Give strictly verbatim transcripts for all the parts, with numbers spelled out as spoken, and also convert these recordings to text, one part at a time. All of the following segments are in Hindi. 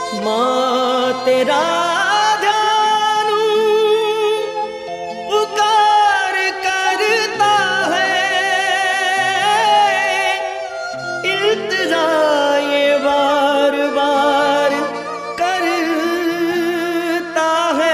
माँ तेरा ध्यान पुकार करता है, इल्तिजा ये बार बार करता है।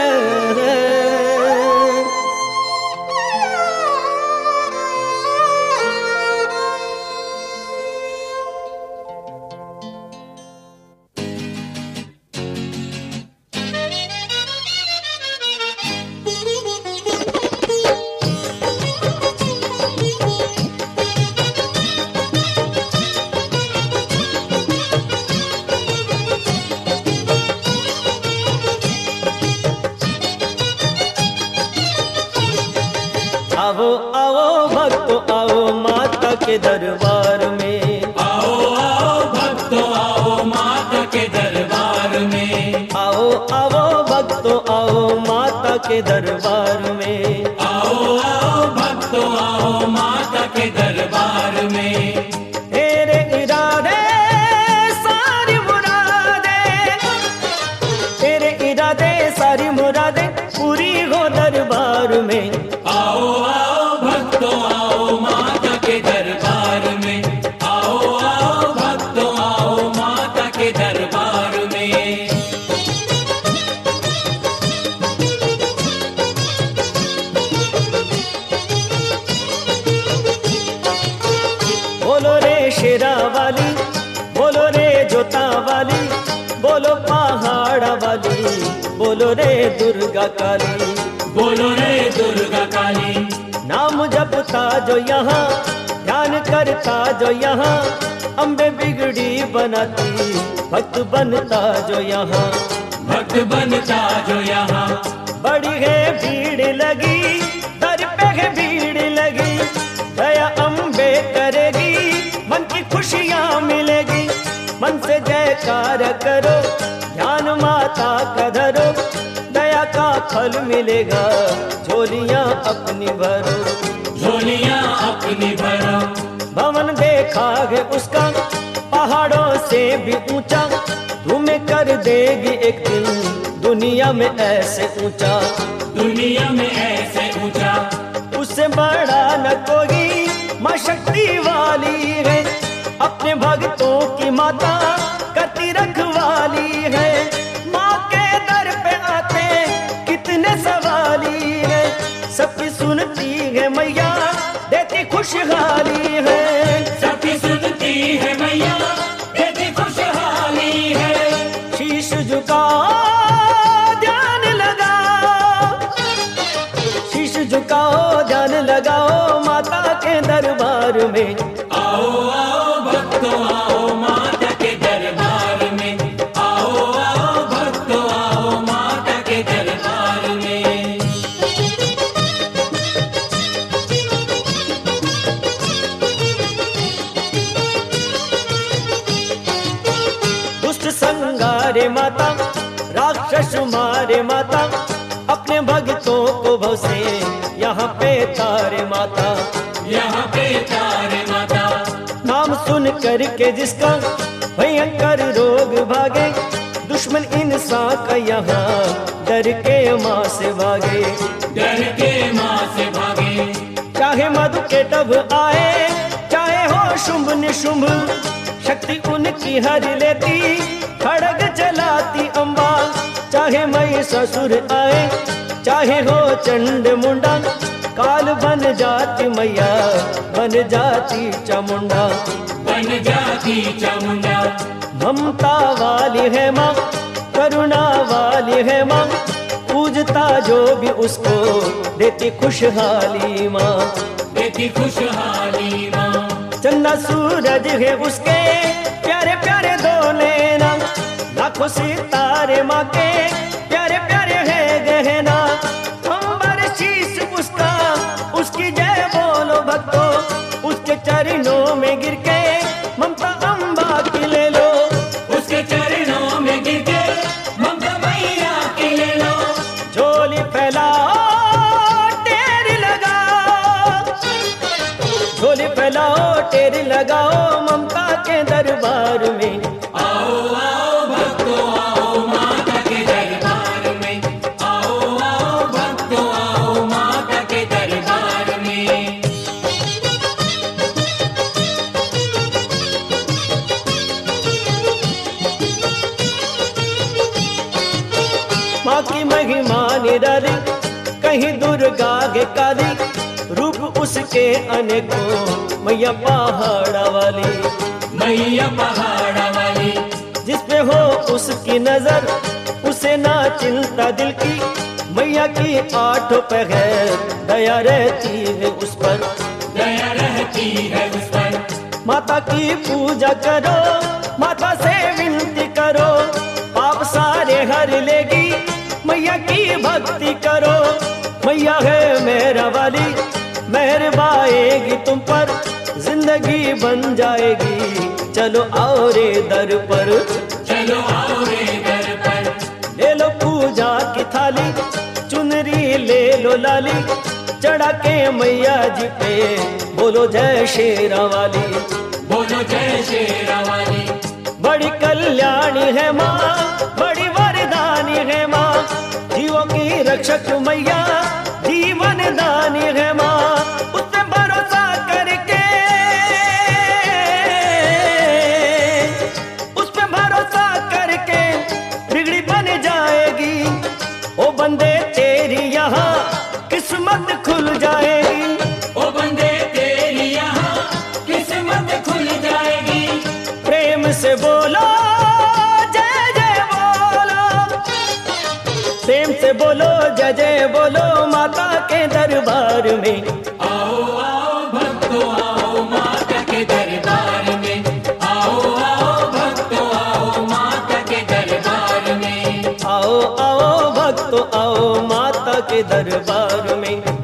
आओ आओ भक्तों आओ माता के दरबार में, आओ आओ भक्तों आओ माता के दरबार में, आओ आओ भक्तों आओ माता के दरबार में, आओ आओ भक्तों आओ माता के दरबार में। तेरे इरादे सारी मुरादे, तेरे इरादे सारी मुरादे पूरी हो दरबार में। आओ आओ भक्तों आओ माता के दरबार में, आओ आओ भक्तों आओ माता के दरबार में। बोलो रे शेरा वाली, बोलो रे जोता वाली, बोलो पहाड़ा वाली, बोलो रे दुर्गा काली, बोलो रे दुर्गा काली। नाम जपता जो यहाँ ध्यान करता जो यहाँ, अम्बे बिगड़ी बनाती भक्त बनता जो यहाँ, भक्त बनता जो यहाँ। बड़ी है भीड़ लगी दर पे है भीड़ लगी, दया अम्बे करेगी मन की खुशियाँ मिलेगी। मन से जयकार करो ध्यान माता का धरो, दया का फल मिलेगा झोलियाँ अपनी भरो, झोलियाँ अपनी भरो। भवन देखा है उसका पहाड़ों से भी ऊंचा, तुम्हें कर देगी एक दिन दुनिया में ऐसे ऊंचा, दुनिया में ऐसे ऊंचा। उससे बड़ा न कोई माँ शक्ति वाली है, अपने भक्तों की माता करती रखवाली है। माँ के दर पे आते कितने सवाली है, सबकी सुनती है मैया देती खुशहाली है, सबकी सुनती है मैया देती खुशहाली है। शीश झुकाओ ध्यान लगाओ, शीश झुकाओ ध्यान लगाओ माता के दरबार में। आओ आओ भक्तों आओ माता के दरबार में, आओ आओ भक्तों आओ माता के दरबार में। दुष्ट संगारे माता राक्षस मारे माता, अपने भक्तों को भव से यहाँ पे तारे माता, यहाँ पे तारे माता। नाम सुन करके जिसका भयंकर रोग भागे, दुश्मन इंसान का यहाँ डर के माँ से भागे, डर के माँ से भागे। चाहे मधु के टब आए चाहे हो शुंभ निशुंभ, शक्ति उनकी हर लेती खड़ग चलाती अम्बा। चाहे मई ससुर आए चाहे हो चंड मुंडा, काल बन जाती मैया बन जाती चामुंडा, बन जाती चामुंडा। ममता वाली है माँ करुणा वाली है माँ, पूजता जो भी उसको देती खुशहाली माँ, देती खुशहाली माँ। चंदा सूरज है उसके प्यारे प्यारे दो नैना, लाखों सितारे माँ के प्यारे प्यारे है गहना। अंबर शीश उसका उसकी जय बोलो भक्तों, उसके चरणों में गिर के ममता अम्बा की ले लो, उसके चरणों में गिर के ममता मैया की ले लो। झोली फैलाओ टेरी लगाओ, झोली फैलाओ टेरी लगाओ ममता के दरबार में। आओ आओ भक्तों की महिमा निराली, कहीं दुर्गा के काली, रूप उसके अनेकों, मैया पहाड़ा वाली, मैया पहाड़ा वाली। जिस पे हो उसकी नजर उसे ना चिंता दिल की, मैया की आठों पहर दया रहती है उस पर, दया रहती है उस पर। माता की पूजा करो, माता से विनती करो, पाप सारे हर लेगी, मैया की भक्ति करो। मैया है मेरा वाली, मेहरबाएगी तुम पर, जिंदगी बन जाएगी, चलो आओ रे दर पर, चलो आओ रे दर पर। ले लो पूजा की थाली, चुनरी ले लो लाली, चढ़ा के मैया जी पे बोलो जय शेरा वाली, बोलो जय शेरा वाली। बड़ी कल्याणी है माँ, बड़ी वरदानी है माँ, जीवों की रक्षक मैया, जीवन दानी है माँ। उस पे भरोसा करके, उस पे भरोसा करके बिगड़ी बन जाएगी, ओ बंदे तेरी यहाँ किस्मत खुल जाएगी, ओ बंदे तेरी यहाँ किस्मत खुल जाएगी। प्रेम से बोलो जय जय बोलो, प्रेम से बोलो जय जय बोलो माता के दरबार में। आओ आओ भक्तों आओ माता के दरबार में, आओ आओ भक्तों आओ माता के दरबार में, आओ आओ भक्तों आओ माता के दरबार में।